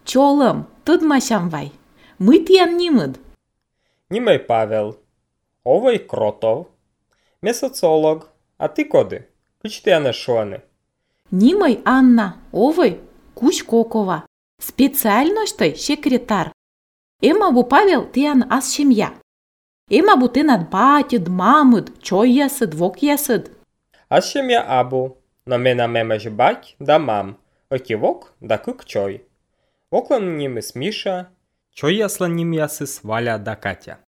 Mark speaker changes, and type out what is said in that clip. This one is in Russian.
Speaker 1: Чолым, тыдмашам вай. Мы тиян нимыд.
Speaker 2: Нимай Павел. Овой Кротов. Ме социолог. А ты коды? Кыч тияны шуаны?
Speaker 1: Нимай Анна, овой, Куч Кокова. Специальностой секретарь. Эма бу Павел тиян аз семья. Эма бу тынат батид, мамыд, чой ясыд, вок ясыд.
Speaker 2: Аз семья абу. Но мена мемеш бать да мам. Окивок да кык чой. Воклан нимыс Миша. Чой яслан ним ясыс Валя да Катя.